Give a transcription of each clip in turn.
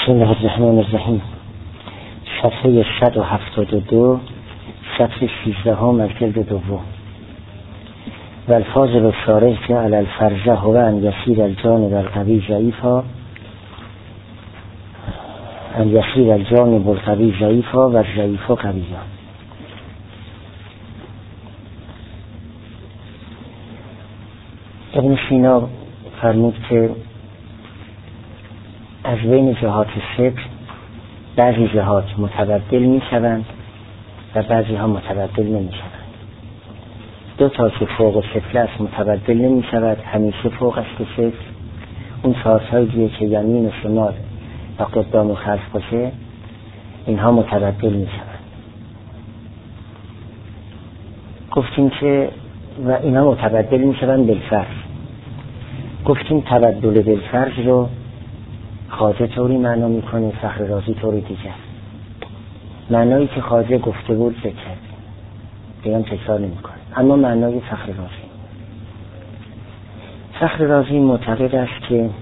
بسم الله الرحمن الرحیم. صفحه 172 صفحه 13 از جلد دوم. و الفاظ بساره که علی الفرزه هو ان یسیر الجانب القوی ضعیفا ان یسیر الجانب القوی ضعیفا و ضعیفا قویا. ابن سینا فرمود که از بین جهات فکر بعضی جهات متبدل می شوند و بعضی ها متبدل نمی شوند. دو تا که فوق و سفل است متبدل نمی شود، همیشه فوق است که سفل. اون سازهای دیگه که یمین و شمال و قدام و خلف باشه اینها متبدل می شوند. گفتیم که و اینها متبدل می شوند بالفرض. گفتیم تبدل بالفرض رو خواجه طوری معنا میکنه، فخر رازی طوری دیگر. معنایی که خواجه گفته بود ذکر کردیم، دیگه تکرار نمیکنه. اما معنای فخر رازی معتقد است که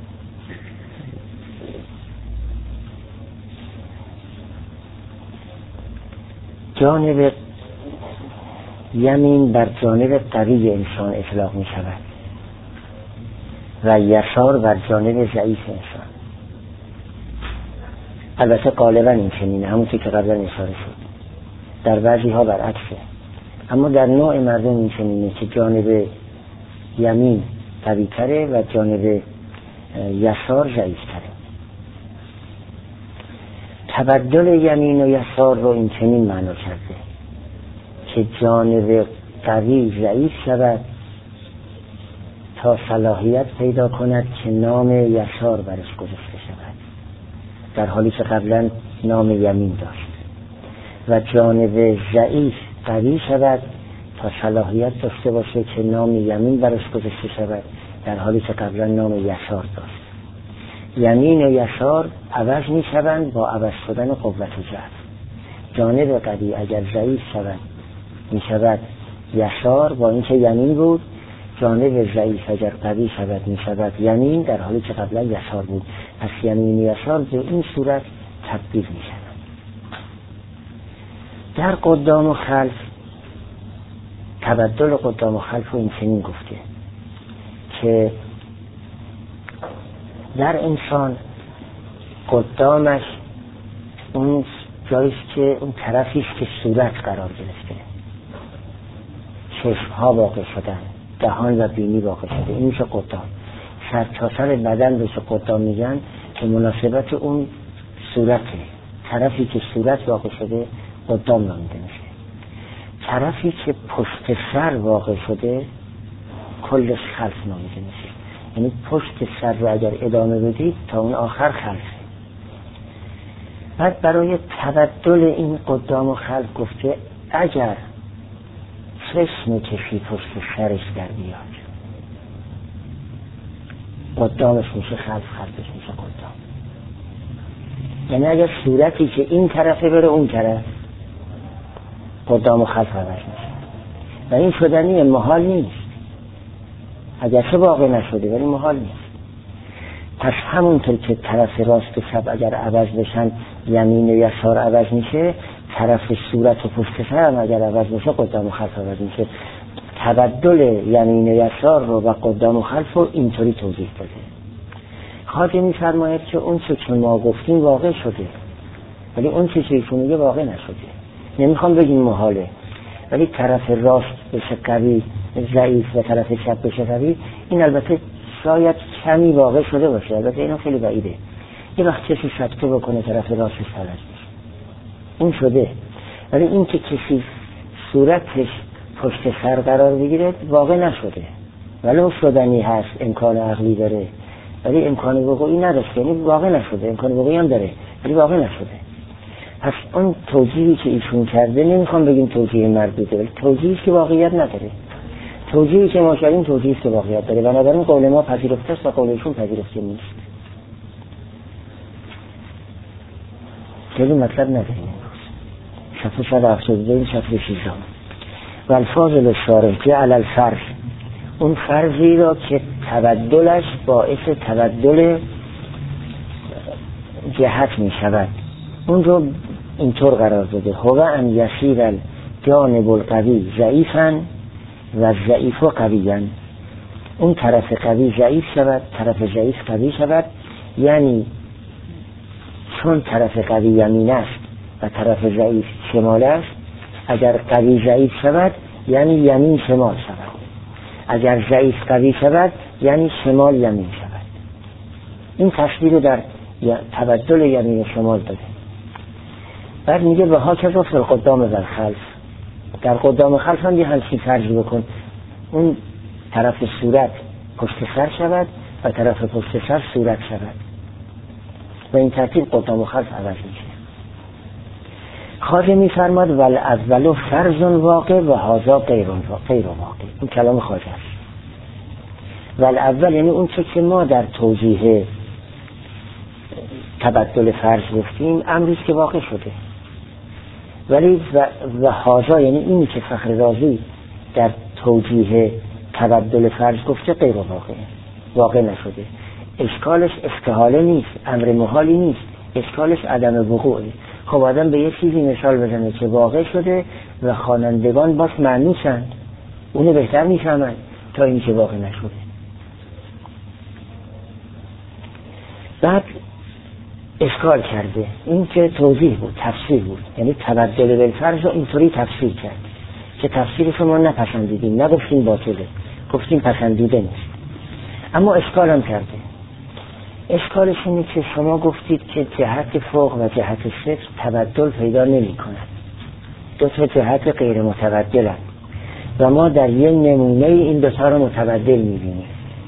جانب یمین بر جانب قوی انسان اطلاق می شود و یسار بر جانب ضعیف انسان. البته غالبا این چنینه، همونطور که قبلا اشاره شد. در بعضی ها برعکسه، اما در نوع مردم این چنینه که جانب یمین قوی تره و جانب یسار ضعیف تره. تبدل یمین و یسار رو این چنین معنا کرده که جانب قوی ضعیف شود تا صلاحیت پیدا کند که نام یسار برش گذاشته شود، در حالی که قبلا نام یمین داشت. و جانب ضعیف قوی شود تا صلاحیت داشته باشه که نام یمین برش گذاشته شود، در حالی که قبلا نام یسار داشت. یمین و یسار عوض می شوند با عوض شدن قوت جهت. جانب قوی اگر ضعیف شود می شود یسار با اینکه یمین بود، جانب ضعیف اگر قوی شود می شود یمین در حالی که قبلا یسار بود. پس یمین و یسار به این صورت تبدیل می شود. در قدام و خلف تبدل قدام و خلف رو این چنین گفته که در انسان قدامش اون جاییست که اون طرفیست که صورت قرار گرفته، چشمها واقع شدن، دهان و بینی واقع شده، این میشه قدام. سر تا سر بدن بهش قدام میگن که مناسبت اون صورته. طرفی که صورت واقع شده قدام نامیده میشه. طرفی که پشت سر واقع شده کلش خلف نامیده میشه. یعنی پشت سر رو اگر ادامه بدید تا اون آخر خلفه. بعد برای تبدل این قدام و خلف گفته اگر چشم کسی پشت سرش در بیاد قدامش میشه خلف، خلفش میشه قدام. یعنی اگر صورتی که این طرفه بره اون طرف قدام و خلف عوض میشه و این شدنی محال نیست، اگر چه واقع نشده ولی محال نیست. پس همونطور که طرف راست و چپ اگر عوض بشن یمین و یسار عوض میشه، طرف صورت و پشت سر هم اگر عوض بشه قدام و خلف عوض میشه. تبدل یمین و یسار رو و قدام و خلف رو اینطوری توضیح داده. خواجه می‌فرماید که اون چه که ما گفتیم واقع شده، ولی اون چه که ایشون میگه واقع نشده. نمیخوام بگیم محاله، ولی طرف راست بشه قوی ضعیف و طرف چپ بشه قوی، این البته شاید کمی واقع شده باشه، البته اینو خیلی بعیده. یه وقت کسی سکته بکنه طرف راستش فلج بشه، اون شده. ولی این که کسی صورتش پشت سر قرار بگیره واقع نشده، ولی اون شدنی هست، امکان عقلی داره ولی امکان وقوعی نداشته. یعنی واقع نشده، امکان وقوعی هم داره ولی واقع نشده. پس اون توجیهی که ایشون کرده نمیخوام بگیم توجیه مردوده، ولی توجیهی که واقعیت نداره. توجیهی که ما کردیم توجیهی که واقعیت داره، بنابراین قول ما پذیرفته است و قول ایشون پذیرفته نیست. خیلی مطلب نداریم. صفحه 172 صفحه 13. و الفاظ الشارح که علی الفرض، اون فرضی را که تبدلش باعث تبدل جهت می شود، اون رو اینطور قرار داده: هو ان یصیر الجانب القوی ضعیفا و ضعیف قویا. اون طرف قوی ضعیف شود، طرف ضعیف قوی شود. یعنی چون طرف قوی یمین است و طرف ضعیف شمال است، اگر قوی ضعیف شود یعنی یمین شمال شود، اگر ضعیف قوی شود یعنی شمال یمین شود. این تصویر در تبدل یمین شمال داده. بعد میگه و ها کذا فی القدام و الخلف. در قدام خلف هم یه همچین فرض بکن، اون طرف صورت پشت سر شود و طرف پشت سر صورت شود و این ترتیب قدام و خلف عوض میشه. خواجه میفرماد ول اولو فرض واقع و هذا غیر واقع. این کلام خواجه است. ول اول یعنی اون چه که ما در توجیه تبدل فرض گفتیم امری که واقع شده، ولی و هذا یعنی اینی که فخر رازی در توجیه تبدل فرض گفته غیر واقع نشده. اشکالش استحاله نیست، امر محالی نیست، اشکالش عدم وقوعه. خب آدم به یه چیزی مثال بزنه که واقع شده و خوانندگان باش معنیشند، اونو بهتر میفهمن تا این که واقع نشده. بعد اشکال کرده، این که توضیح بود، تفسیر بود، یعنی تبدل بالفرض رو اینطوری تفسیر کرد که تفسیرش ما نپسندیدیم، نگفتیم باطله، گفتیم پسندیده نیست. اما اشکال هم کرده. اشکالش اینه که شما گفتید که جهت فوق و جهت صفر تبدل پیدا نمی کند، دو تا جهت غیر متبدل هست و ما در یک نمونه این دو تا رو متبدل می بینیم.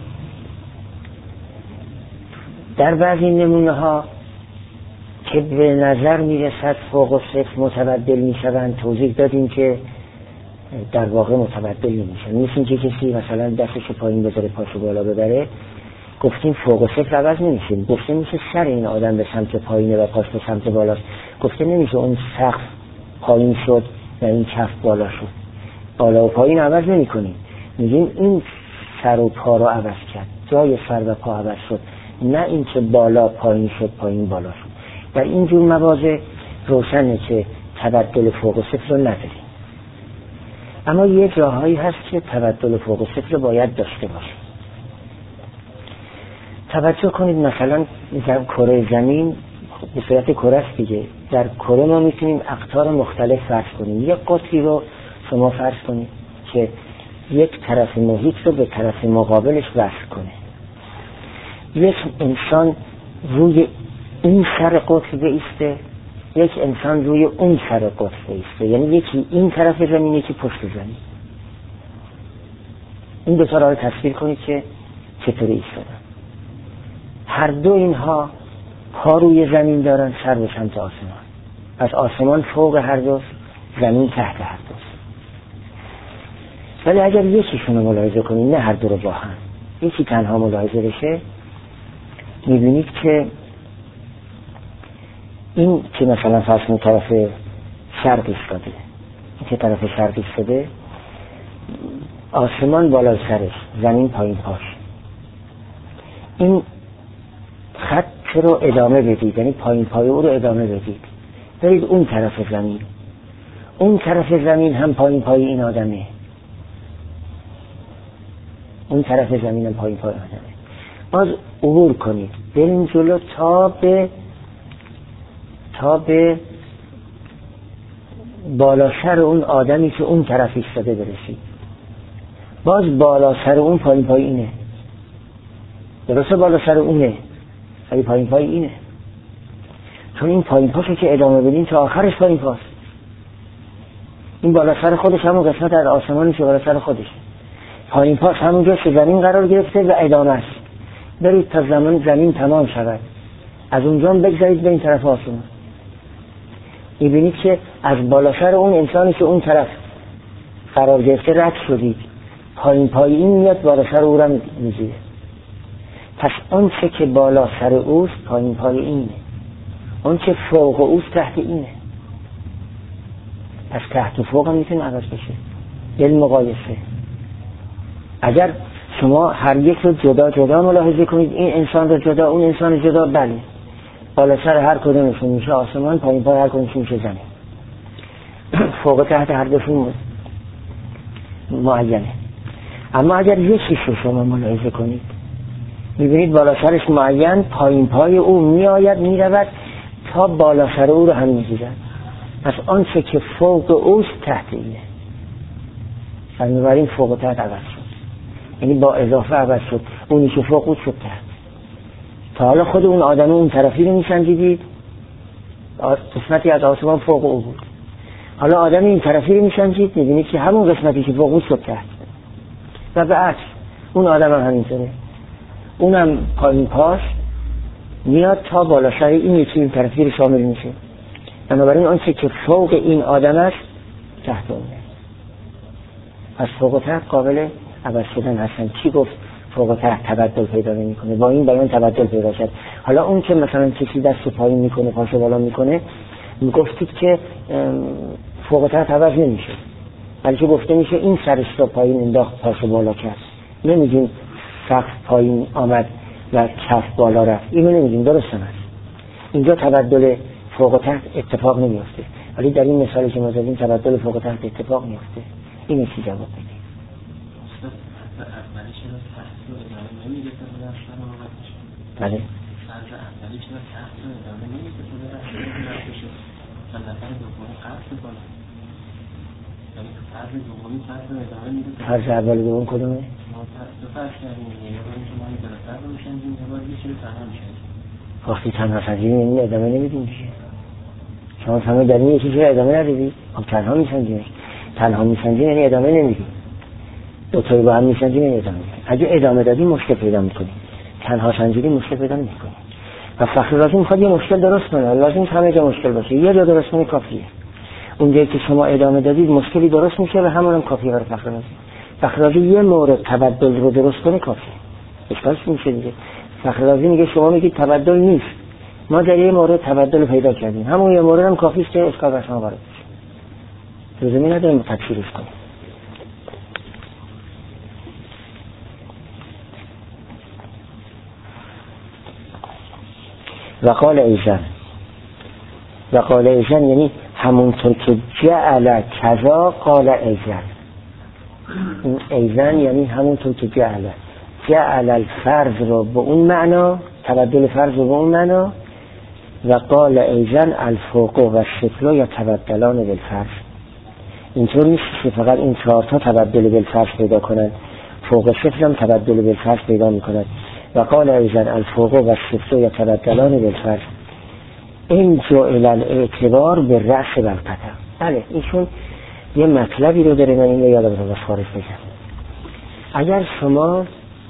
در بعضی نمونه ها که به نظر می رسد فوق و صفر متبدل می شوند توضیح دادیم که در واقع متبدل نمی شوند. مثل که کسی مثلا دستش پایین بذاره پاشو بالا ببره، گفتیم فوق و صفر عوض نمیشه. گفته میشه سر این آدم به سمت پایینه و پاش به سمت بالاست. گفته نمیشه اون سقف پایین شد و این کف بالا شد. بالا و پایین عوض نمی کنیم. میگیم این سر و پا رو عوض کرد، جای سر و پا عوض شد، نه این که بالا پایین شد پایین بالا شد. در اینجور مواضع روشنه که تبدل فوق و صفر رو نداریم. اما یه جاهایی هست که تبدل فوق و صفر رو باید داشته باشه. توجه کنید مثلا در کره زمین به صورت کره است دیگه، در کره ما میتونیم اقطار مختلف فرض کنیم. یک قطری رو شما فرض کنید که یک طرف محیط رو به طرف مقابلش وصل کنه. یک انسان روی این سر قطر بایسته، یک انسان روی اون سر قطر بایسته، یعنی یکی این طرف زمین یکی پشت زمین. این دو تا رو تصویر کنید که چطوری ایستادن. هر دو اینها پا روی زمین دارن، سر به سمت آسمان. پس آسمان فوق هر دوست، زمین تحت هر دوست. ولی اگر یکیشون رو ملاحظه کنید، نه هر دو رو با هم، یکی تنها ملاحظه بشه، میبینید که این که مثلا فرض طرف شرق ایستاده، این که طرف شرق ایستاده، آسمان بالا سرش، زمین پایین پاش. این خط رو ادامه بدید، یعنی پایین پای او رو ادامه بدید، برید اون طرف زمین. اون طرف زمین هم پایین پای این آدمه، اون طرف زمین هم پایین پای آدمه. باز عبور کنید، برین جلو تا به بالا سر اون آدمی که اون طرف ایستاده برسید. باز بالا سر اون پایین پای اینه، درسته بالا سر اونه ولی پایین پای اینه، چون این پایین پاشو که ادامه بدین تا آخرش پایین پاست. این بالا سر خودش همون قسمت از آسمانی که بالا سر خودش، پایین پاس همونجا که زمین قرار گرفته و ادامه است. برید تا زمین تمام شود، از اونجا بگذارید به این طرف آسمان. میبینید که از بالا سر اون انسانی که اون طرف قرار گرفته رد شدید، پایین پای این میاد بالا سر او را میگیره. پس اون چه که بالا سر اوست پایین پای اینه، اون چه فوق اوست تحت اینه. پس تحت و فوق هم میتونه عوض بشه. یعنی مقایسه. اگر شما هر یک رو جدا جدا ملاحظه کنید، این انسان رو جدا اون انسان جدا، بله، بالا سر هر کدومشون میشه آسمان، پایین پای هر کدومشون میشه زمین. فوق و تحت هر دوشون معینه. اما اگر یه چیز رو شما ملاحظه کنید، میبینید بالا سرش معین، پایین پای او میآید میرود تا بالا سر او رو هم میگیرد. پس آنچه که فوق اوست تحت اینه. بنابراین فوق و تحت عوض شد، یعنی با اضافه عوض شد. اونی که فوق بود شد تحت. تا حالا خود اون آدم اون طرفی رو میسنجیدید، قسمتی از آسمان فوق او بود. حالا آدم این طرفی رو میسنجید، میبینید که همون قسمتی که فوق بود شد تحت. و به عکس اون آدم هم همینطوره، اونم پایین پاش میاد تا بالا سر این یکی این طرفی رو شامل میشه. بنابراین آنچه که فوق این آدم است تحت اونه. پس فوق و تحت قابل عوض شدن هستن. چی گفت فوق و تحت تبدل پیدا نمیکنه؟ با این بیان تبدل پیدا شد. حالا اون که مثلا کسی دست پایین میکنه پاشو بالا میکنه، میگفتید که فوق و تحت عوض نمیشه، بلکه گفته میشه این سرش رو پایین انداخت پاشو بالا کرد. نمیگیم سقف پایین آمد و کف بالا رفت، اینو نمیگیم، درست است. اینجا تبدل فوق و تحت اتفاق نمیفته، ولی در این مثالی که ما زدیم تبدل فوق و تحت اتفاق میفته. اینو چی جواب بدید؟ بله. فرض اول دوم کدومه؟ وقتی تنها سنجیم این ادامه نمیدیم دیگه. شما همه در این یکی چرا ادامه ندیدید؟ خب تنها میسنجیم. تنها میسنجیم یعنی ادامه نمیدیم. دوتایی با هم میسنجیم یعنی ادامه میدیم. اگه ادامه دادیم مشکل پیدا میکنیم. تنها سنجیدیم مشکل پیدا نمیکنیم. و فخر رازی میخواد یه مشکل درست کنه. لازم همه جا مشکل باشه. یه جا درست کنه کافیه. اونجایی که شما ادامه دادید مشکلی درست میشه و همونم کافیه برای فخر رازی. فخر رازی یه مورد تبدل رو درست کنه کافیه. اشکالش میشه دیگه. فخر رازی میگه شما میگید تبدل نیست. ما در یه مورد تبدل پیدا کردیم. همون یه مورد هم کافیه که اشکال بر شما وارد بشه. لزومی نداریم تفسیرش کنیم. وقال ایزن یعنی همونطور که جعل کذا قال ایزن. این ایزن یعنی همونطور که جعل الفرض رو به اون معنا، تبدل فرض رو به اون معنا، و قال ایزن الفوق و السفل یتبدلان بالفرض. اینطور نیست که فقط این چهار تا تبدل بالفرض پیدا کنند، فوق و سفل هم تبدل بالفرض پیدا میکنند. و قال ایزن الفوق و السفل یتبدلان بالفرض. این جعل الاعتبار به رأس بالقطع. بله ایشون یه مطلبی رو داره، من این رو یادم رو بخارج بگم. اگر شما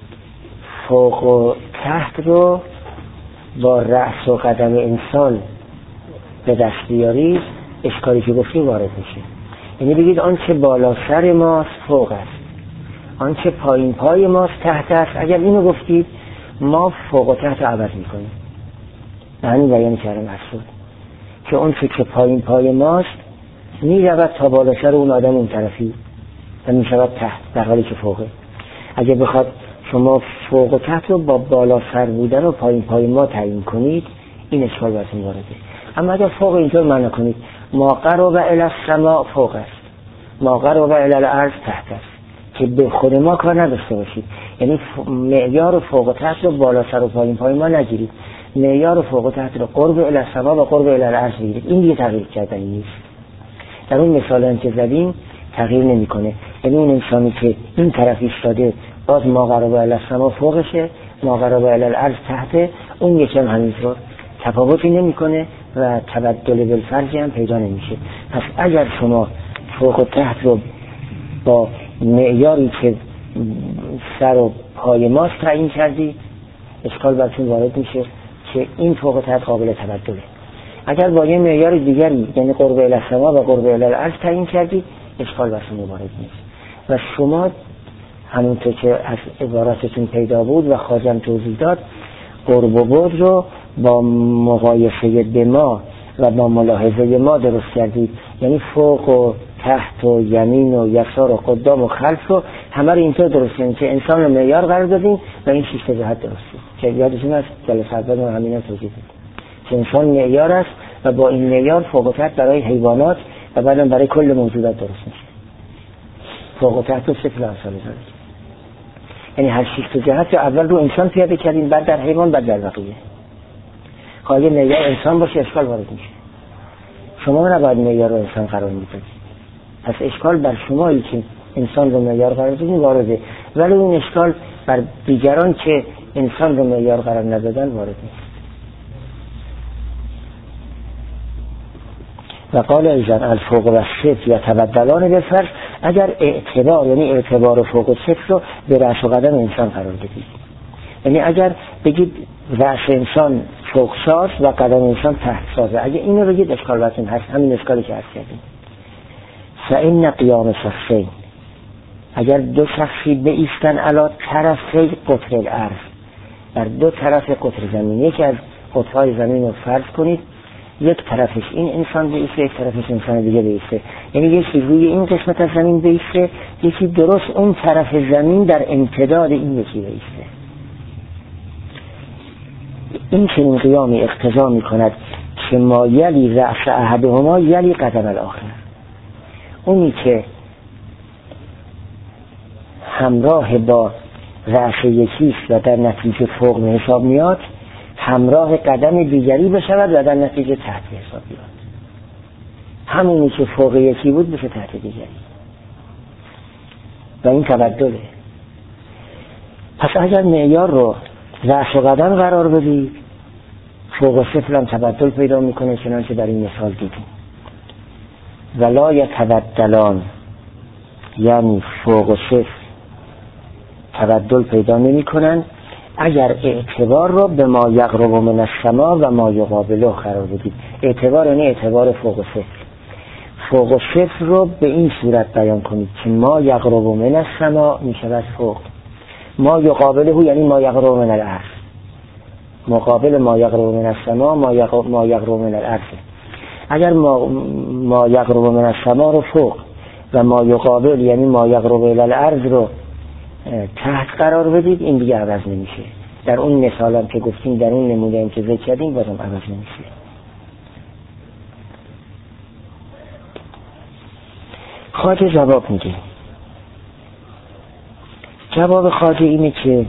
فوق و تحت رو با رأس و قدم انسان به دست بیارید، اشکالی که گفتیم وارد میشه. یعنی بگید آنچه بالا سر ماست فوق است، آنچه پایین پای ماست تحت است. اگر اینو گفتید ما فوق و تحت رو عوض میکنیم. همین بیان کردم اصول که آنچه که پایین پای ماست میرود تا بالا سر اون آدم اون طرفی و میشود تحت در حالی که فوقه. اگه بخواد شما فوق و تحت رو با بالا سر بودن و پایین پای ما تعیین کنید، این اشکال براتون وارده. اما اگر فوق اینطور معنی کنید ما قرب الی السماء فوق است، ما قرب الی الارض تحت است، که به خود ما کار نداشته باشید. یعنی معیار فوق و تحت رو بالا سر و پایین پای ما نگیرید، معیار فوق و تحت رو قرب الی السماء و قرب الی الارض بگیرید. این دیگه تغییر کردنی نیست. در اون مثالی که زدیم تغییر نمیکنه. یعنی اون انسانی که این طرف ایستاده باز ما قرب الی السماء فوقشه، ما قرب الی الارض تحت، اون یکم همینطور تفاوتی نمیکنه و تبدل بالفرض هم پیدا نمیشه. پس اگر شما فوق و تحت رو با معیاری که سر و پای ماست تعیین کردی، اشکال براتون وارد میشه که این فوق و تحت قابل تبدله. اگر با یه معیار دیگری یعنی قرب الی السماء و قرب الی الارض تعیین کردی، اشکال براتون وارد نیست. و شما همونطور که از عباراتتون پیدا بود و خواجم توضیح داد، قرب و بعد رو با مقایسه به ما و با ملاحظه ما درست کردید. یعنی فوق و تحت و یمین و یسار و قدام و خلف رو همه رو اینطور درست کردیم که انسان رو معیار قرار دادیم و این 6 جهت درست شد که یادتون از جلسه اول ما همین توضیح دادیم. که انسان معیار است و با این معیار فوق و تحت برای حیوانات و بعدم برای کل موجودات درست میشه. فوق و تحت و صفر امثال ذالک. یعنی هر شیفت جهت رو اول رو انسان پیاده کردیم، بعد در حیوان، بعد در بقیه. خواهی معیار انسان باشه اشکال وارد میشه. شما نباید معیار رو انسان قرار میدید. پس اشکال بر شمایی که انسان رو معیار قرار دادین وارده، ولی اون اشکال بر دیگران که انسان رو معیار قرار ندادن وارد نیست. و قال ایضا الفوق و صفر یتبدلان بالفرض، اگر اعتبار یعنی اعتبار فوق و صفر رو به رأس و قدم انسان قرار بدید، یعنی اگر بگید رأس انسان فوق ساز و قدم انسان تحت سازه، اگر اینو بگید اشکال باتون هست، همین اشکالی که عرض کردیم. فإن قیام شخصین، اگر دو شخصی بایستن علی طرفی قطر الارض، بر دو طرف قطر زمین، یکی از قطرهای زمین رو فرض کنید، یک طرفش این انسان بایسته، یک طرفش انسان دیگه بایسته، یعنی یکی روی این قسمت از زمین بایسته، یکی درست اون طرف زمین در امتداد این یکی بایسته. این چنین قیامی اقتضا می کند که ما یلی رأس احدهما یلی قدم الاخر، اونی که همراه با رأس یکیست و در نتیجه فوق به حساب میاد، همراه قدم دیگری بشود و در نتیجه تحت حساب میاد. همونی که فوق یکی بود بشه تحت دیگری و این تبدله. پس اگر معیار رو رأس و قدم قرار بدید، فوق و صفر هم تبدل پیدا میکنه، چنانچه در این مثال دیدیم. ولا یتبدلان، یعنی فوق و صفر تبدل پیدا نمی کنن اگر اعتبار رو به ما یقرب من السما و ما یقابله قرار بدید. اعتبار یعنی اعتبار فوق و صفر. فوق و صفر رو به این صورت بیان کنید که ما یقرب من السما می شود فوق، ما یقابله یعنی ما یقرب من الارض، مقابل ما یقرب من السما ما یقرب من الارض. اگر ما یقرب من السما رو فوق و ما یقابل یعنی ما یقرب الی الارض رو تحت قرار بدید، این دیگه عوض نمیشه. در اون مثال هم که گفتیم، در اون نمونه هم که ذکر کردیم، بازم عوض نمیشه. خواجه جواب میده. جواب خواجه اینه که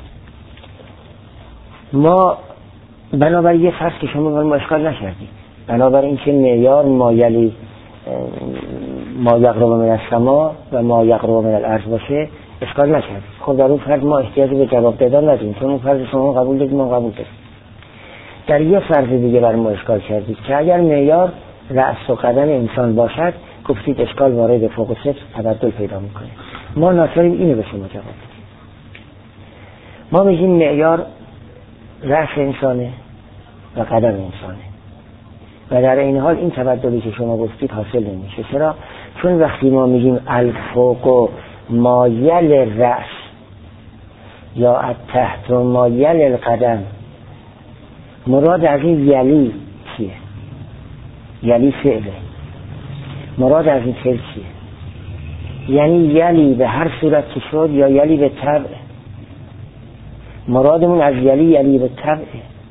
ما بنابراین یه فرض که شما ما اشکال نکردیم، بنابراین که معیار ما یلی ما یقرب من السما و ما یقرب من الارض باشه اشکال نکرد. خب در اون فرض ما احتیاجی به جواب دادن نداریم، چون اون فرض شما قبول دادیم ما قبول دادیم. در یه فرض دیگه بر ما اشکال کردید که اگر معیار رأس و قدم انسان باشد، گفتید اشکال وارد فوق و صفر تبدل پیدا میکنه. ما ناچاریم اینو به شما جواب بدیم. ما میگیم معیار رأس انسانه و قدم انسانه و در این حال این تبدلی که شما گفتید حاصل نمیشه. چرا؟ چون وقتی ما میگیم الفوق مایل رأس یا التحت مایل القدم، مراد از این یلی چیه؟ یلی فعله. مراد از این فعل چیه؟ یعنی یلی به هر صورت که شد یا یلی به طبع. مرادمون از یلی به طبع،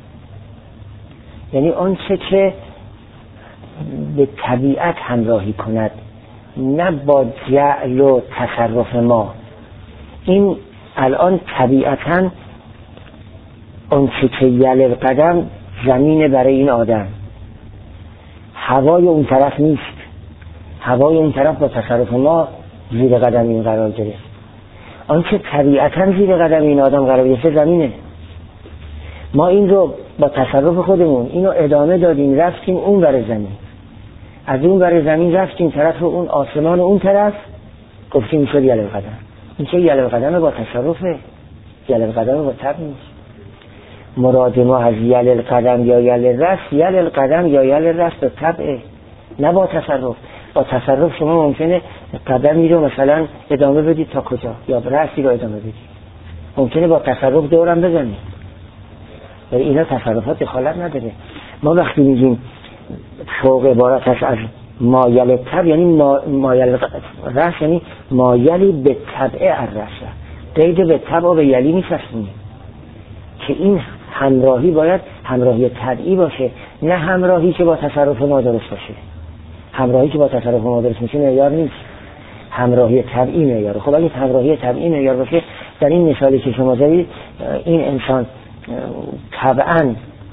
یعنی آن چه که به طبیعت همراهی کند، نه با جعل و تصرف ما. این الان طبیعتاً اون چه که یل القدم زمین برای این آدم، هوای اون طرف نیست، هوای اون طرف با تصرف ما زیر قدم این قرار گرفت. آن چه طبیعتاً زیر قدم این آدم قرار گرفته زمینه. ما این رو با تصرف خودمون اینو ادامه دادیم، رفتیم اون بر زمین، از اون بر زمین رفتیم طرف اون آسمان اون طرف، گفتیم شد یل القدم. این چه یل القدم با تصرفه، یل القدم با طبع نیست. مراد ما از یل القدم یا یل الرأس، یل القدم یا یل الرأس به طبعه، نه با تصرف. با تصرف شما ممکنه قدمی رو مثلا ادامه بدید تا کجا، یا رأسی رو ادامه بدید، ممکنه با تصرف دورم بزنید، ولی اینا تصرفات دخالت نداره. ما وقتی میگیم فوق عبارت است از مایل طبع، یعنی مایل رأس، یعنی مایلی به طبع الرأس، قید به طبع و به یلی میفرستیم که این همراهی باید همراهی طبیعی باشه، نه همراهی که با تصرف ما درست باشه. همراهی که با تصرف ما درست میشه معیار نیست، همراهی طبیعی معیاره. خب اگه همراهی طبیعی معیار باشه، در این مثالی که شما زدید این انسان طبعا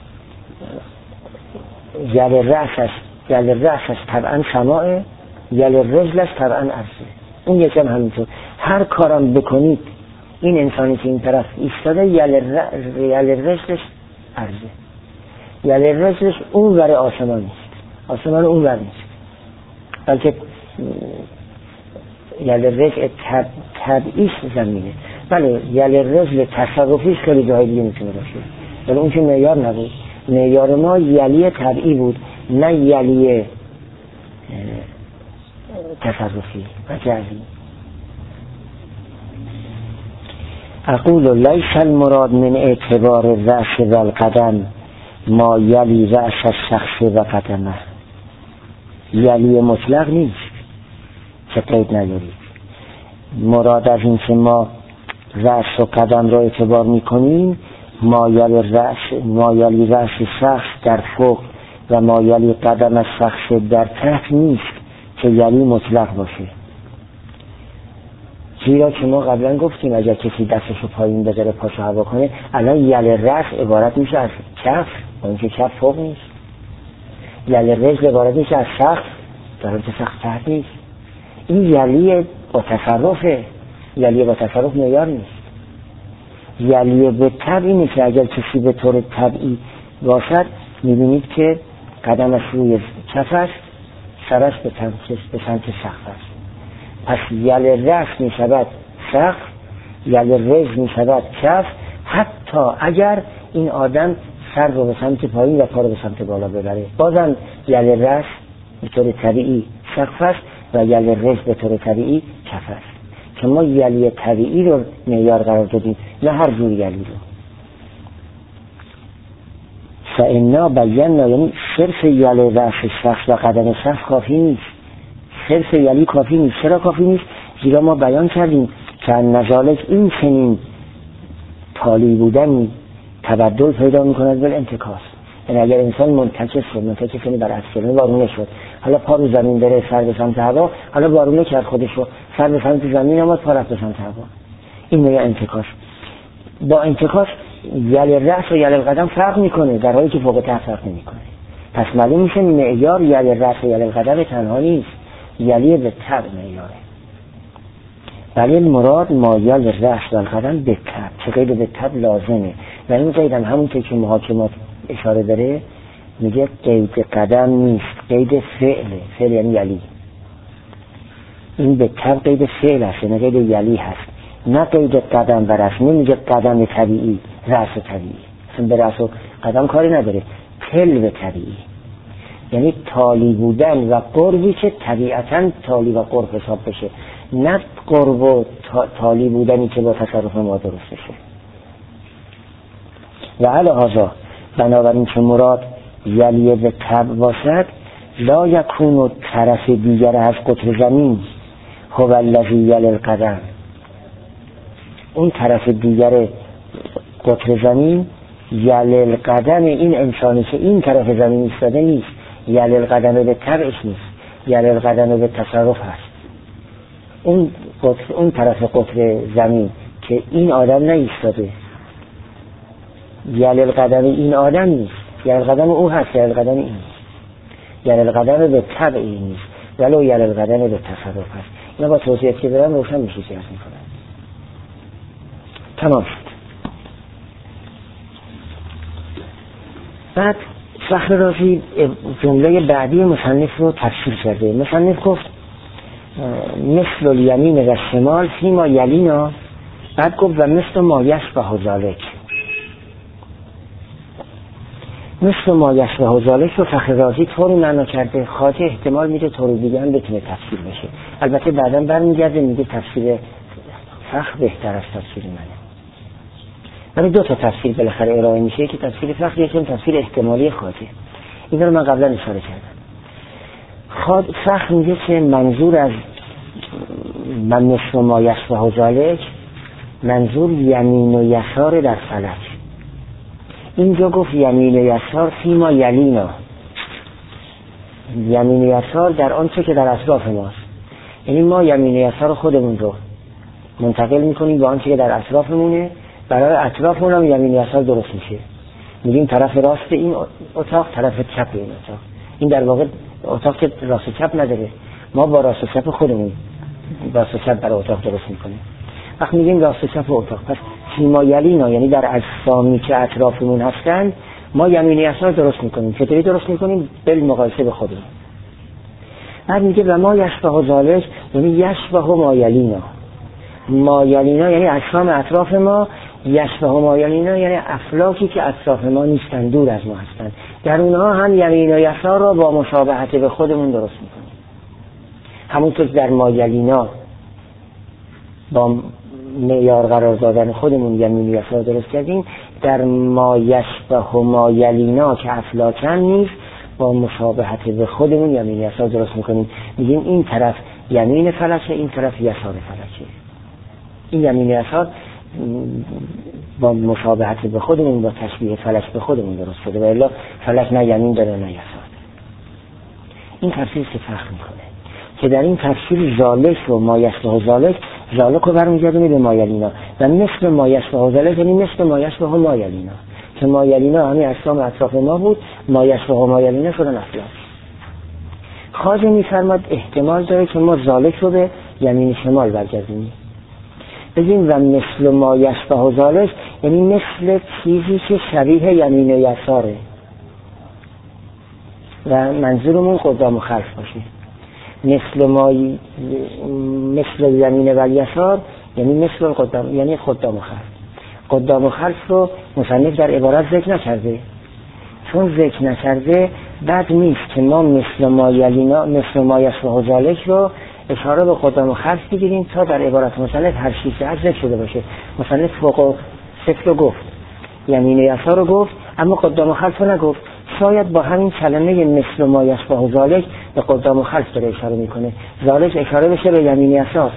یل رأسش طبعا سماعه، یل رجلش طبعا عرضه. اون یکم همینطور هر کارم بکنید این انسانی که این طرف ایستاده یل رجلش عرضه، یل رجلش اون ور آسمان نیست، آسمان اون ور نیست، بلکه یل رجل طبعیش زمینه. بله یل رجل تصرفیش خیلی جای دیگه میتونه باشه، ولی اون که معیار نبود. معیار ما یلی طبیعی بود، نه یلی تصرفی و جزئی. اقول لیس المراد من اعتبار الرأس و القدم ما یلی رأس الشخص و قدمه. یلی مطلق نیست که قید ندارید. مراد از این که ما رأس و قدم را اعتبار میکنیم ما یلی رأس شخص در فوق و ما یلی قدم شخص در تحت نیست که یلی مطلق باشه. زیرا که ما قبلا گفتیم اگر کسی دستشو پایین بذاره پاشو هوا کنه، الان یل رأس عبارت میشه از کف، اون که کف فوق نیست. یل رجل عبارت میشه از سقف، در حالی که سقف تحت نیست. این یلی با تصرفه، یلی با تصرف معیار نیست. یلی به طبع اینه که اگر کسی به طور طبعی باشد میبینید که قدمش روی کف است، سرش به سمت سقف است. پس یل رأس می شود سقف، یل رجل می شود کف، حتی اگر این آدم سر رو به سمت پایین و پا رو به سمت بالا ببره، بازم یل رأس به طور طبیعی سقف است و یل رجل به طور طبیعی کف است. که ما یلی طبیعی رو معیار قرار دادیم، نه هر جور یلی رو. فإنا بینا، یعنی صرف یل رأس شخص و قدم شخص کافی نیست، صرف یلی کافی نیست. چرا کافی نیست؟ زیرا ما بیان کردیم که نزالک این چنین تالی بودن تبدل پیدا میکند بل انتکاس. یعنی اگر انسان منتکس شد بر اصل وارونه شد، حالا پا رو زمین بره سر به سمت هوا، حالا وارونه کرد خودشو سر به سمت زمین آمد پا رفت به سمت هوا، این میگه انتکاس. با انتکاس یل رأس و یل قدم فرق میکنه، در حالی که فوق تحت فرق نمیکنه. پس معلوم میشه معیار یل رأس و یل قدم تنها نیست، یلی به تبع معیاره. ولی مراد ما یل رأس و قدم به تبع، چه قید به تبع لازمه. و این قید هم همون که محاکمات اشاره داره، میگه قید قدم نیست، قید فعله. فعل یعنی یلی، این به تبع قید فعل هست، نه قید یلی هست، نه قید قدم و رأس. نمیگه قدم طبیعی رأس طبیعی، اصلا به رأس و قدم کاری نداره. تل طبیعی یعنی تالی بودن و قربی که طبیعتاً تالی و قرب حساب بشه، نه قرب و تالی بودنی که با تصرف ما درست بشه. و علاوه بنابراین که مراد یلی به طبع باشد، لا یکون طرف دیگر از قطر زمین هو الذی یلی القدم. اون طرف دیگر قطر زمین یلی القدم این انسانی که این طرف زمین ایستاده نیست، یلی القدم به طبعش نیست، یلی القدم به تصرف هست. اون طرف قطر زمین که این آدم نایستاده، یلی القدم این آدم نیست، یلی القدم او هست، یلی القدم این نیست. یلی القدم به طبع این نیست، ولو یلی القدم به تصرف هست. اینا با توضیحاتی که برم روشن میشه چه هست میکنم. تمام شد. بعد فخر رازی جمله بعدی مصنف رو تفسیر کرده. مصنف گفت مثل الیمین و شمال فیما یلینا، بعد گفت و مثل ما یشبه ذالک. مثل ما یشبه ذالک رو فخر رازی طوری معنا کرده، خواهد احتمال میده طور دیگه هم بتونه تفسیر بشه. البته بعدا برمیگرده میگه تفسیر فخر بهتر از تفسیر منه. ولی دو تا تفسیر بالاخره ارائه میشه که تفسیر فخر، یکی تفسیر احتمالی خواهده. اینا رو من قبلا اشاره کردم. فخر میگه که منظور از من مثل ما یشبه ذالک، منظور یمین و یسار در فلک. اینجا گفت یمین و یسار فیما یلینا، یمین و یسار در آنچه که در اطراف ماست. یعنی ما یمین و یسار خودمون رو منتقل میکنیم به آنچه که در اطرافمونه، برای اطرافمون هم یمین و یسار درست میشه. میگیم طرف راست این اتاق، طرف چپ این اتاق. این در واقع اتاق که راست و چپ نداره، ما با راست و چپ خودمون راست و چپ برای اتاق درست میکنیم. وقتی میگیم راست و چپ اتاق، پس فیما یلینا یعنی در اجسامی که اطرافمون هستند ما یمین و یسار درست میکنیم. چطوری درست میکنیم؟ بالمقایسه به خودمون. بعد میگه و ما یشبه ذالک یعنی یشبه ما یلینا، ما یلینا یعنی اجسام اطراف ما، یشبه ما یلینا یعنی افلاکی که اطراف ما نیستن، دور از ما هستن، در اونها هم یمین و یسار رو با مشابهت به خودمون درست میکنیم. همونطور در ما یلینا با معیار قرار دادن خودمون یمین و یسار درست کردیم، در ما یشبه ما یلینا که افلاکن نیست با مشابهت به خودمون یمین و یسار درست میکنیم. میگیم این طرف یمین فلکه، این طرف یسار فلکه. این یمین و یسار با مشابهت به خودمون، با تشبیه فلک به خودمون درست شده، و الا فلک نه یمین داره نه یسار. این تفسیر که فرق میکنه که در این تفسیر ذالک رو ما یشبه ذالک، ذالک رو برمیگردونی به ما یلینا و مثل ما یشبه ذالک یعنی مثل ما یشبه ما یلینا، که ما یلینا همین اجسام اطراف ما بود، ما یشبه ما یلینا شدن افلاک. خواجه میفرماد احتمال داره که ما ذالک رو به یمین شمال برگردونیم، بگیم و مثل ما یشبه ذالک یعنی مثل چیزی که شبیه یمین و یساره و منظورمون قدام و خلف باشه. مثل ما مثل یمین و یسار یعنی مثل قدام، یعنی قدام و خلف. قدام و خلف رو مصنف در عبارت ذکر نکرده، چون ذکر نکرده بد نیست که ما مثل ما یلینا مثل ما یشبه ذالک رو اشاره به قدام و خلف بگیریم تا در عبارت مصنف هر چیزی که ذکر شده باشه. مصنف فوق و سفل رو گفت، یمین و یسار رو گفت، اما قدام و خلف رو نگفت. شاید با همین کلمه مثل ما یشبه ذالک به قدام و خلف داره اشاره میکنه، ذالک اشاره بشه به یمین و یسار،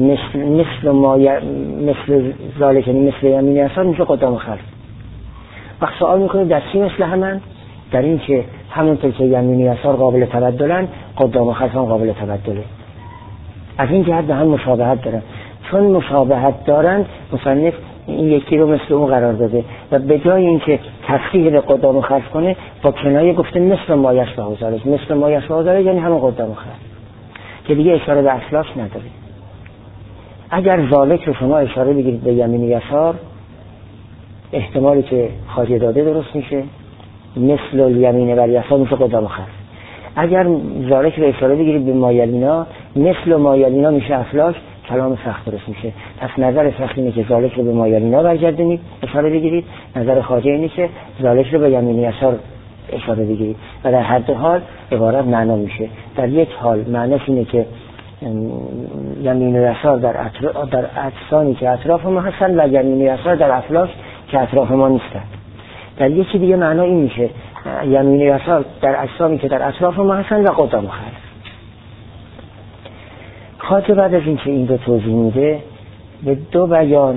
مثل ذالک یعنی مثل یمین و یسار میشه قدام و خلف. وقت سوال میکنه در چی مثل همن؟ در این که همونطور که یمین و یسار قابل تبدلن، قدام و خلف هم قابل تبدله. از این جهت به هم مشابهت دارن. چون مشابهت دارن مصنف این یکی رو مثل اون قرار داده و به جای اینکه تصحیح به قدام و خلف کنه با کنایه گفته مثل ما یشبه ذالک. مثل ما یشبه ذالک یعنی همون قدام و خلف که دیگه اشاره به افلاک نداره. اگر ذالک رو شما اشاره بگیرید به یمین و یسار، احتمالی که خواجه داده درست میشه، مثل الیمین و یسار میشه قدام و خلف. اگر ذالک رو اشاره بگیرید به ما یلینا، مثل ما یلینا میشه افلاک، کلام سخت درست میشه. پس نظر سخت اینه که ذالک رو به ما یلینا برگردونید اشاره بگیرید، نظر خواجه اینه که ذالک رو به یمین و یسار اشاره بگیرید و در هر دو حال عبارت معنا میشه. در یک حال معناش اینه که یمین و یسار در اجسامی که اطراف ما هستن و یمین و یسار در افلاک که اطراف ما نیستن. در یکی دیگه معنا این میشه یمین و یسار در اجسامی که در اطراف ما هستن و قدام و خلف. خواجه بعد از اینکه این رو توضیح میده به دو بیان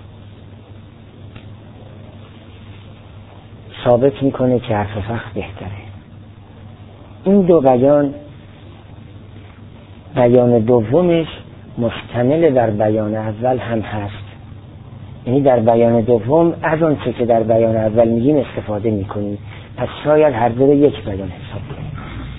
ثابت میکنه که حرف فخر بهتره. این دو بیان دومش مشتمل در بیان اول هم هست، یعنی در بیان دوم از اون چه که در بیان اول میگیم استفاده میکنیم، پس شاید هر دو یک بیان حساب کنیم.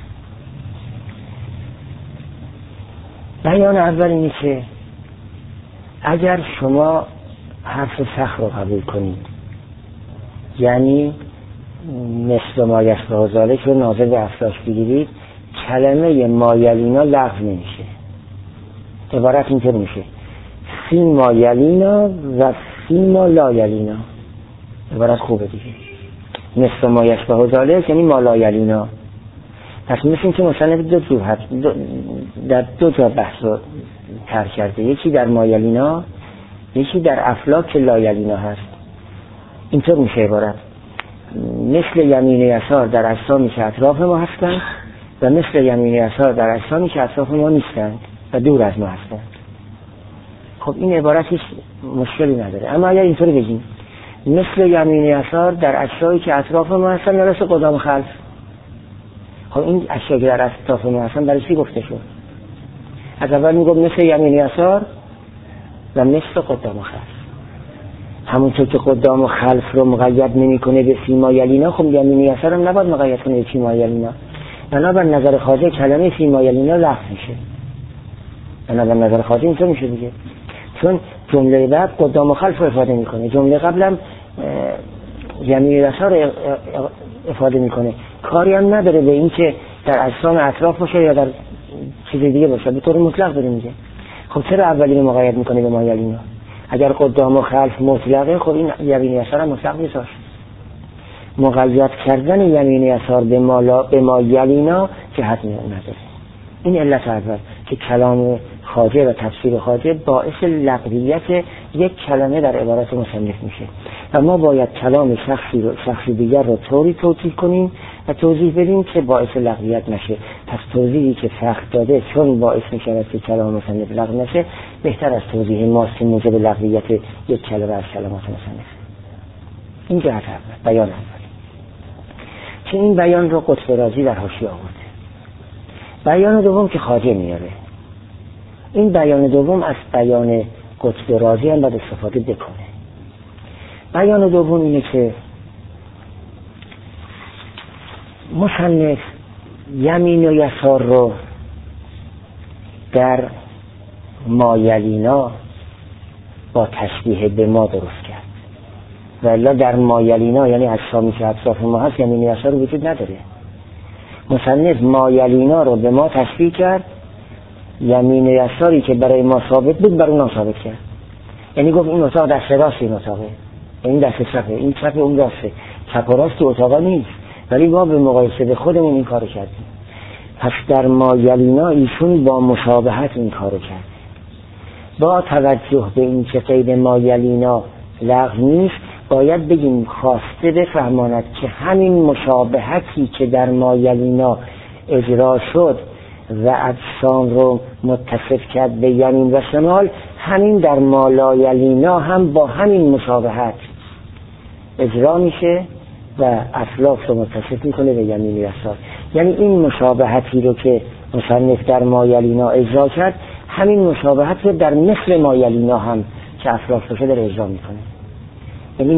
بیان اول اینه که اگر شما حرف فخر رو قبول کنید، یعنی مثل ما یشبه ذالک رو ناظر به افلاک بگیرید، کلمه ما یلینا لغو نمیشه. عبارت اینطور میشه فی ما یلینا و فی ما لا یلینا. عبارت خوبه دیگه. مثل ما یشبه ذالک یعنی ما لا یلینا. پس مثل این که مصنف در دو جا بحث رو ترک کرده، یکی در ما یلینا، یکی در افلاک که لا یلینا هست. اینطور میشه عبارت مثل یمین و یسار در اجسامی که اطراف ما هستند و مثل یمین و یسار در اجسامی که اطراف ما نیستند و دور از ما هستند. خب این عبارت هیچ مشکلی نداره. اما اگر اینطور بگیم مثل یمین یسار در اشیایی که اطراف ما هستن یا مثل قدام خلف. خب این اشیایی که در اطراف ما هستن برای چی گفته شد؟ از اول میگم مثل یمین یسار و مثل قدام و خلف. همونطور که قدام و خلف رو مقید نمی‌کنه به فیما یلینا، خب یمین یسار هم نباید مقید کنه به فیما یلینا. بنابر نظر خواجه کلمه فیما یلینا لغو میشه. بنابر نظر خواجه اینطور میشه دیگه، چون جمله بعد قدام و خلف رو افاده میکنه، جمله قبلم یمین یسار افاده میکنه. کاری هم نداره به این که در اجسام اطراف باشه یا در چیز دیگه باشه، به طور مطلق داره میگه. خب چرا اولی رو مقید میکنه به ما یلینا؟ اگر قدام و خلف مطلقه، خب این یمین یسار هم مطلق نیست. مقید کردن یمین یسار به ما یلینا جهت نداره. این علت اول که کلام خواجه و تفسیر خواجه باعث لغویت یک کلمه در عبارت مصنف میشه و ما باید کلام شخصی دیگر رو طوری توضیح کنیم و توضیح بدیم که باعث لغویت نشه. پس توضیحی که فقط داده چون باعث میشه که کلام مصنف لغو نشه، بهتر از توضیح ماست که موجب لغویت یک کلمه از کلمات مصنف. این جهت اول، بیان اول که این بیان رو قطب رازی در حاشیه آورده. بیان دوم که خواجه میاره، این بیان دوم از بیان قطب رازی هم باید استفاده بکنه. بیان دوم اینه که مصنف یمین و یسار رو در ما یلینا با تشبیه به ما درست کرد، ولی در ما یلینا یعنی اجسامی که اطراف ما هست یمین و یسار وجود نداره. مصنف ما یلینا رو به ما تشبیه کرد، یمین و یساری که برای ما ثابت بود بر اون ثابت کرد. یعنی گفت این اتاق دست راست این اتاقه، این دست چپه، این چپ اون راسته، چپ و راست اتاقا نیست، ولی ما به مقایسه به خودمون این کارو کردیم. پس در ما یلینا ایشون با مشابهت این کارو کرد. با توجه به این که قید ما یلینا لغو نیست، باید بگیم خواسته بفهماند که همین مشابهتی که در ما یلینا اجرا شد و اجسام رو متصف کرد به یمین و شمال، همین در ما لا یلینا هم با همین مشابهت اجرا میشه و اطراف رو متصف میکنه به یمین و یسار. یعنی این مشابهتی رو که مصنف در ما یلینا اجرا کرد، همین مشابهت رو در مثل ما یلینا هم که اطراف رو در اجرا میکنه. یعنی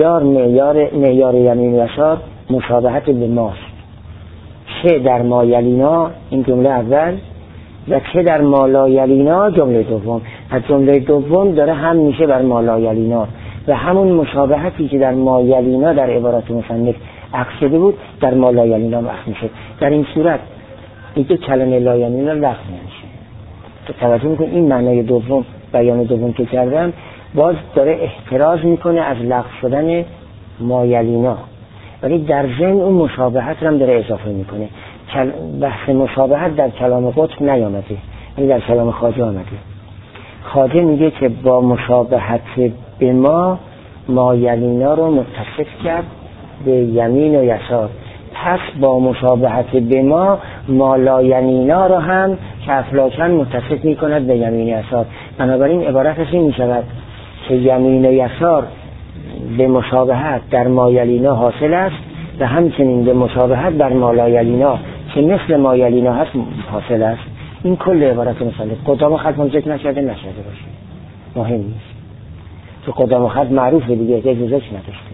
معیار یمین و یسار مشابهت به ماست، چه در ما یلینا این جمله اول و چه در ما لا یلینا جمله دوم. از جمله دوم داره هم میشه بر ما لا یلینا و همون مشابهتی که در ما یلینا در عبارت مصنف عکس شده بود در ما لا یلینا عکس میشه. در این صورت اینکه کلمه لا یلینا لغو نمیشه. تو توجه میکن این معنای دوم، بیان دوم که کردم، باز داره احتراز میکنه از لغو شدن ما یلینا، ولی در ضمن اون مشابهت رو هم داره اضافه میکنه. بحث مشابهت در کلام قطب نیامده، ولی در کلام خواجه آمده. خواجه میگه که با مشابهت به ما یلینا رو متصف کرد به یمین و یسار، پس با مشابهت به ما لا یلینا رو هم که افلاکن متصف میکند به یمین و یسار. بنابراین عبارت از این میشود که یمین و یسار به مشابهت در ما یلینا حاصل است و همچنین به مشابهت در ما لا یلینا که مثل ما یلینا هست حاصل است. این کل عبارت مصنف. قدام و خلف ذکر نشده باشه، مهم نیست، تو قدام و خلف معروفه دیگه، یک ذکر نداشته.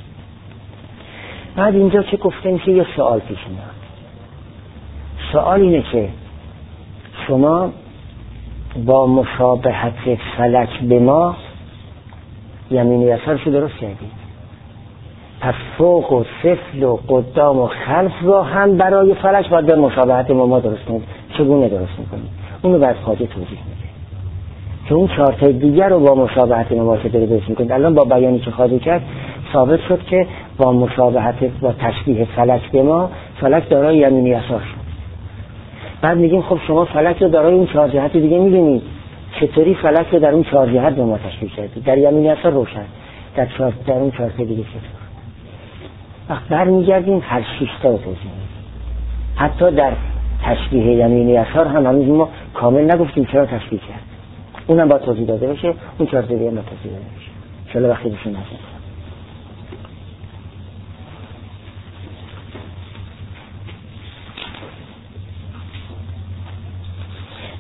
بعد اینجا چه گفته میشه؟ یه سوال پیش میاد. سوال اینه که شما با مشابهت فلک به ما یمین و یسارشو درست کردید، پس فوق و سفل و قدام و خلف رو هم برای فلک باید به مشابهت ما درست کنید. چگونه درست میکنید؟ اونو بعد خواجه توضیح میده که اون چارتای دیگر رو با مشابهت ما چطوری درست میکنید. الان با بیانی که خواجه کرد ثابت شد که با مشابهت با تشبیه فلک به ما، فلک دارای یمین و یسار شد. بعد میگیم خب شما فلک رو دارای اون چهار جهت دیگه میدونید، چطوری فلک رو در اون چهار جهت به ما تشبیه کردید؟ در یمین و یسار روشن، در اون چهار دیگه چطور؟ وقت برمیگردیم هر 6 تا توضیح میدیم. حتی در تشبیه یمین و یسار هم هنوز ما کامل نگفتیم چرا تشبیه کرد، اونم با توضیح داده بشه، اون چهار دیگه هم با توضیح داده بشه. ان شاءالله وقتی بشین نزدیم.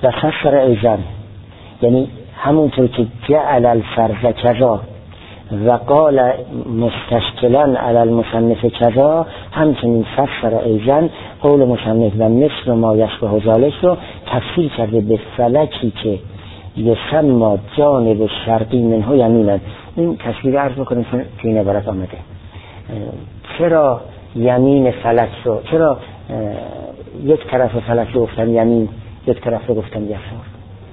و فسر ایزن، یعنی همونطور که جعل الفرض کذا و قال مستشکلا علی المصنف کذا، همچنین فسر ایزن قول مصنف و مثل ما یشبه ذلک رو تفسیر کرده به فلکی که یسمى جانب شرقی منه یمینا. این تصویر عرض بکنیم که این عبارت آمده. چرا یمین فلک رو، چرا یک طرف فلک رو گفتن یمین، یک طرف رو گفتن یسار؟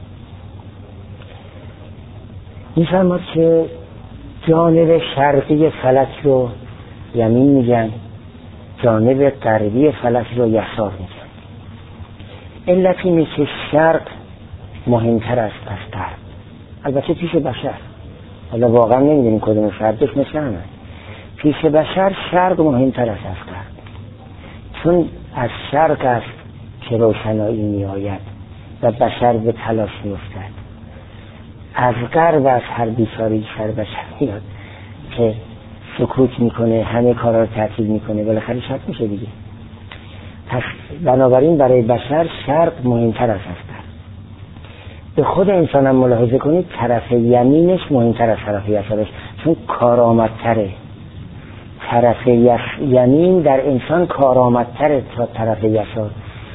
میفرماد که جانب شرقی فلک رو یمین میگن، جانب غربی فلک رو یسار میگن. علت اینه که شرق مهمتر است از غرب. البته پیش بشر، حالا واقعا نمیدونیم کدوم شرقش مثل همه، پیش بشر شرق مهمتر است از غرب، چون از شرق است که روشنایی می آید و بشر به تلاش می افتد. از غرب از هر بیچاری سر بشر میاد که سکوت میکنه، همه کارا رو تعطیل میکنه، بالاخره شرق میشه دیگه. پس بنابراین برای بشر شرق مهمتر است از غرب. به خود انسان هم ملاحظه کنید طرف یمینش مهمتر از طرف یسارش، چون کارآمدتره. طرف یمین در انسان کارآمدتره تا طرف یسار.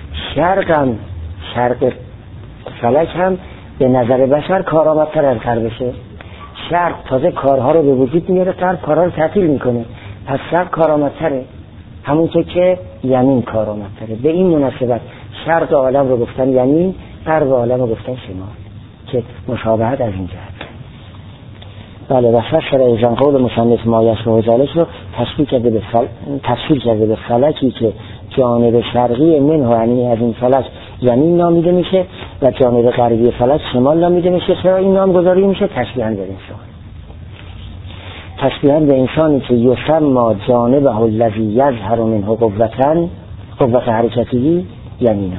شرق فلک هم به نظر بشر کارآمدتر از غربشه. شرق تازه کارها رو به وجود میاره، غرب کارها رو تعطیل میکنه، پس شرق کارآمدتره، همونطور که یمین کارآمدتره. به این مناسبت شرق عالم رو گفتن یمین، غرب عالم رو گفتن شمال، که مشابهت از اینجا هست. بله، و فسر ایزن قول مصنف ما یشبه ذلک رو تفسیر کرده به فلکی که جانب شرقی منه، یعنی از این فلک یمین نامیده میشه و جانب غربی فلک شمال نامیده میشه. چرا این نام گذاری میشه؟ تشبیهاً به انسان، تشبیهاً به انسانی که یسمى جانبه الذی یظهر منه قوت حرکتی یمینا.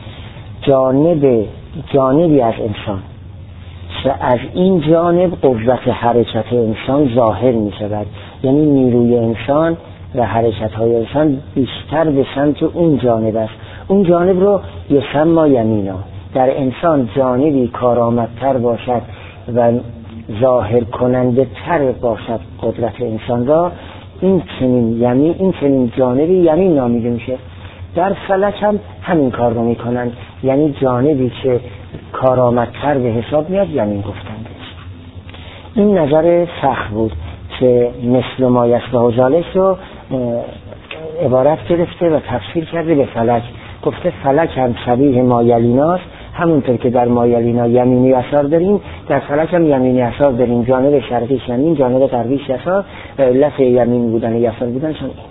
جانبی از انسان که از این جانب قوت حرکت انسان ظاهر می شود، یعنی نیروی انسان و حرکت های انسان بیشتر به سمت اون جانب است. اون جانب رو یسمى یمینا. در انسان جانبی کارآمدتر باشد و ظاهر کننده تر باشد قدرت انسان را، این چنین جانبی یمین نامیده میشه. در فلک هم همین کار رو میکنن، یعنی جانبی که کارآمدتر به حساب میاد یمین گفتن. این نظر فخر بود که مثل ما یشبه ذلک رو عبارت گرفته و تفسیر کرده به فلک. گفته فلک هم شبیه مایلیناست، همونطور که در مایلینا یمینی یسار داریم، در فلک هم یمینی یسار داریم، جانب شرقیش یمین، جانب غربیش یسار. علت یمین بودن و یسار بودنشون این.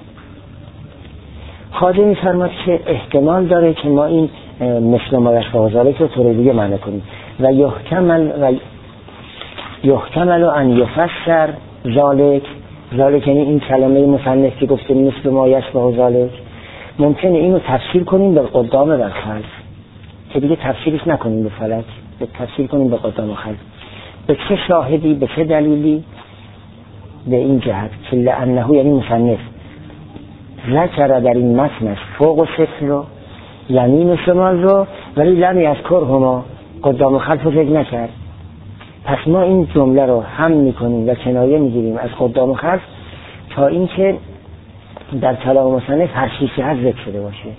خواجه می‌فرماد که احتمال داره که ما این مثل ما یشبه ذلک رو طور دیگه معنی کنیم و یحتمل ان یفسر ذلک یعنی این کلمه مصنف که گفته مثل ما یشبه ذلک، ممکنه اینو تفسیر کنیم به قدام و خلف، که دیگه تفسیرش نکنیم به فلک، به تفسیر کنیم به قدام و خلف. به چه شاهدی، به چه دلیلی؟ به این جهت که لانه، یعنی مصنف ذکر در این متن فوق و صفر رو، یمین و شمال رو، ولی لم یذکرهما، قدام و خلف رو ذکر نکرد. پس ما این جمله رو هم میکنیم و کنایه میگیریم از قدام و خلف تا اینکه در کلام مصنف هر 6 جهت ذکر شده باشه،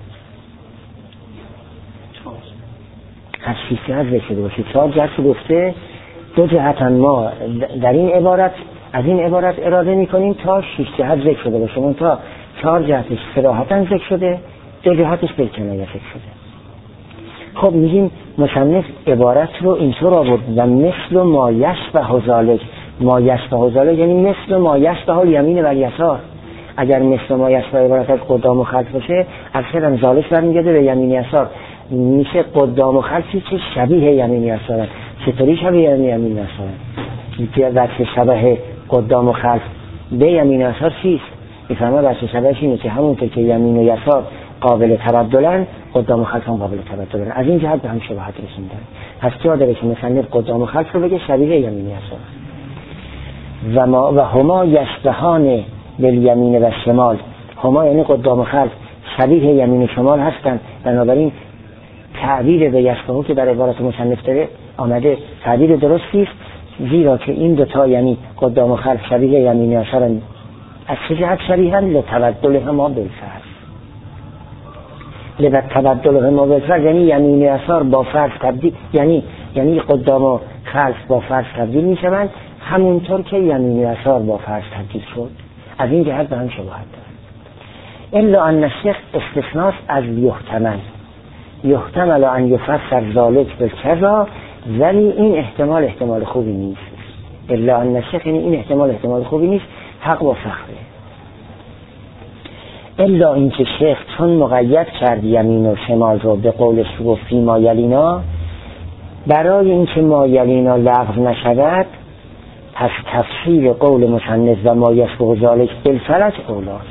هر 6 جهت ذکر شده باشه. 4 جهت گفته، 2 جهت ما در این عبارت از این عبارت اراده میکنیم تا 6 جهت ذکر شده باشه، اون تا 4 جهتش صراحتاً ذکر شده، 2 جهتش به کنایه ذکر شده. خب میگیم مصنف عبارت رو اینطور آورد و مثل ما یشبه ذلک، ما یشبه ذلک یعنی مثل ما یشبه الیمین و الیسار. اگر مثل ما یشبه عبارت از قدام و خلف باشه، اکثرا ذلک برمیگرده به یمین یسار، میشه قدام و خلفی که شبیه یمین یسار. چطوری شبیه یمین یسار؟ وجه شبه قدام و خلف به یمین یسار چیست؟ میفهمه وجه شبهش اینه که همونطور که یمین و یسار قابل تبدلن، قدام و خلف هم قابل تبدلن. از این جهت به هم شباهت رسیدن. پس جا داره که مصنف قدام و خلف رو بگه شبیه یمین یسار. و هما یشبهان بالیمین و شمال، هما یعنی قدام و خلف شبیه یمین و شمال هستن، بنابراین تعبیر به یسقهو که در عبارت مصنف داره آمده تعبیر درستی است، زیرا که این دوتا یعنی قدام و خلف شبیه یمین و یسار از چه جهت شبیه‌اند؟ لتبدلهما بالفرض. لتبدلهما بالفرض یعنی یمین و یسار با فرض تبدیل، یعنی قدام و خلف با فرض تبدیل میشوند، همونطور که یمین و یسار با فرض تبدیل شد. از این جهت به هم شباهت دارد. الا ان الشیخ استثناء از یحتمل ان یفسر ذلک بالکذا، ولی این احتمال خوبی نیست. الا ان الشیخ یعنی این احتمال خوبی نیست، حق با فخره. الا اینکه شیخ چون مقید کرد یمین و شمال رو به قولش و فی ما یلینا، برای اینکه ما یلینا لغو نشود، پس تفسیر قول مصنف و ما یشبه ذلک بالفلک اولاست.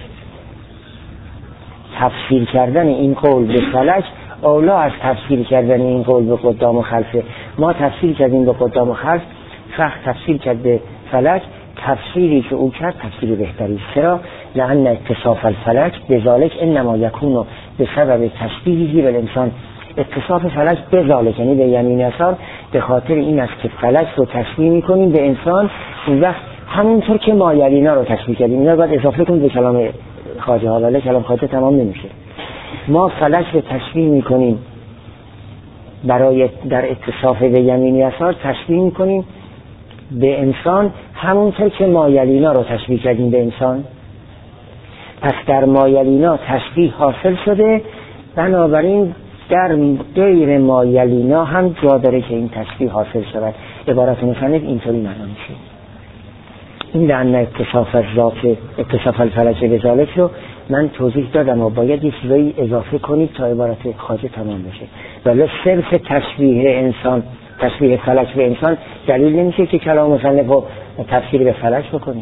تفسیر کردن این قول به فلک اولا از تفسیر کردن این قول به قدام و خلفه. ما تفسیر کردیم به قدام و خلف، فقط تفسیر کرد به فلک. تفسیری که او کرد تفسیر بهتری است. چرا؟ لأن اتصاف الفلک بذالک انما یکون بسبب تشبیهی بالانسان. اتصاف فلک بذالک یعنی به یمین یسار به خاطر این است که فلک رو تشبیه میکنیم به انسان. اون وقت همونطور که ما یلینا رو تشبیه کردیم، اینا باید اضافه کنیم به کلام خواجه ها، ولی کلام خواجه تمام نمیشه. ما فلک رو تشبیه میکنیم برای در اتصاف به یمین یسار تشبیه میکنیم به انسان همونطور که مایلینا رو تشبیه کردیم به انسان. پس در مایلینا تشبیه حاصل شده، بنابراین در غیر مایلینا هم جا داره که این تشبیه حاصل شود. عبارت مصنف اینطوری معنا میشه. این لأن اتصاف الفلک بذالک رو من توضیح دادم و باید یه چیزایی اضافه کنید تا عبارت خواجه تمام بشه. ولی صرف تشبیه فلک به انسان دلیل نمیشه که کلام مصنف رو تفسیر به فلک بکنید،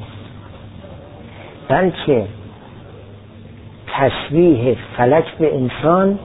بلکه تشبیه فلک به انسان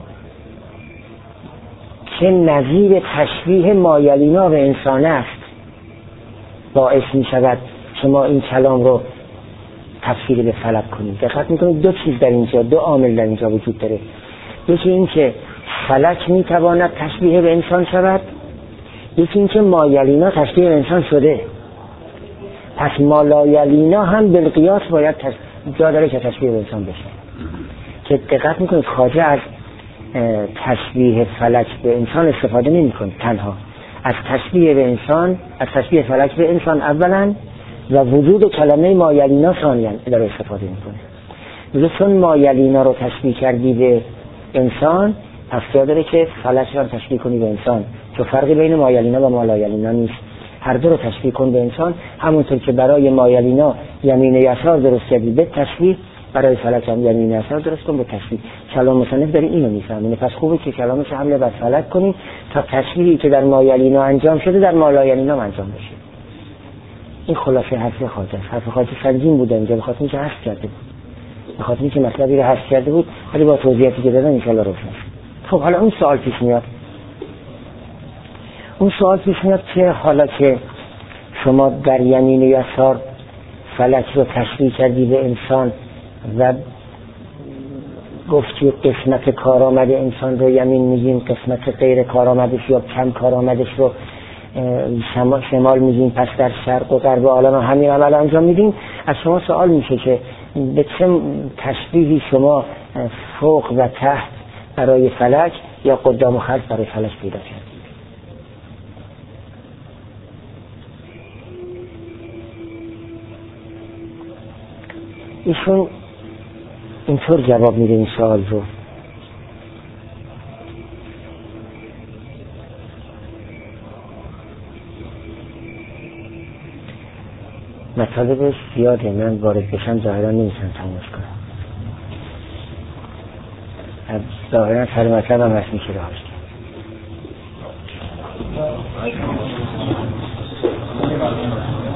که نظیر تشبیه مایلینا به انسان است باعث می شود شما این کلام رو تفسیر به فلک کنید. دقت میکنید دو چیز در اینجا، دو عامل در اینجا وجود داره. یکی این که فلک میتواند تشبیه به انسان شود، یکی این که مایلینا تشبیه به انسان شده. پس مالایلینا هم بالقیاس باید جا داره که تشبیه به انسان بشه. که دقت میکنید خواجه از تشبیه فلک به انسان استفاده نمیکنه، تنها از تشبیه به انسان، از تشبیه فلک به انسان اولا و وجود کلمه مایلینا ثانیاً داره استفاده میکنه. چون مایلینا رو تشبیه کردی به انسان، پس جا داره که فلک رو تشبیه کنی به انسان، چون فرقی بین مایلینا و مالایلینا نیست، هر دو رو تشبیه کن به انسان. همونطور که برای مایلینا یمین و یسار درست کردی به تشبیه، برای فلک هم یمین و یسار درست کن به تشبیه. کلام مصنف داره اینو میفهمونه. پس خوبه که کلامش حمله بر فلک کنیم تا تشبیهی که در مایلینا انجام شده در مالایلینا انجام بشه. این خلاصه حرف خواجه است. حرف خواجه سنگین بود اینجا، به خاطر اینکه حذف کرده بود، به خاطر اینکه مطلبی رو حذف کرده بود، ولی با توضیحاتی که دادن ان شاء الله روشن. خب حالا اون سوال پیش میاد که حالا که شما در یمین و یسار فلک رو تشبیه کردی به انسان و گفتی قسمت کارآمد انسان رو یمین میگیم، قسمت غیر کارآمدش یا کم کارآمدش رو شمال میگیم، پس در شرق و غرب عالم همین عمل انجام میدیم. از شما سوال میشه که به چه تشبیهی شما فوق و تحت برای فلک یا قدام و خلف برای فلک پیدا کردید؟ ایشون اینطور جواب میده این سوال رو. مطالبش زیاده، من وارد بشم ظاهرا نمیتونم تمومش کنم. ظاهرا سر مطلب هم هست میشه راهش کرد.